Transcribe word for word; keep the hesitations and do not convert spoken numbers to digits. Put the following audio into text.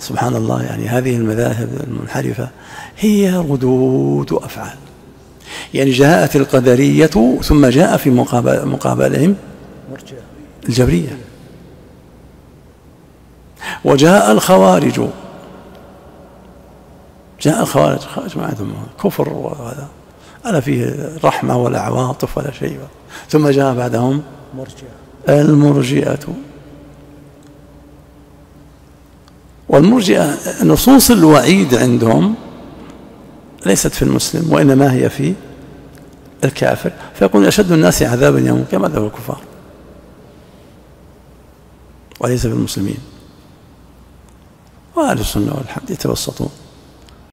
سبحان الله، يعني هذه المذاهب المنحرفة هي ردود أفعال. يعني جاءت القدرية ثم جاء في مقابل مقابلهم الجبرية، وجاء الخوارج، جاء الخوارج خارج ما عندهم كفر وهذا، ألا فيه رحمة ولا عواطف ولا شيء. ثم جاء بعدهم المرجئة. والمرجئة نصوص الوعيد عندهم ليست في المسلم، وإنما هي في الكافر، فيكون أشد الناس عذابا يوم القيامة ذو الكفار، وليس في المسلمين. وأهل السنة والحمد يتوسطون.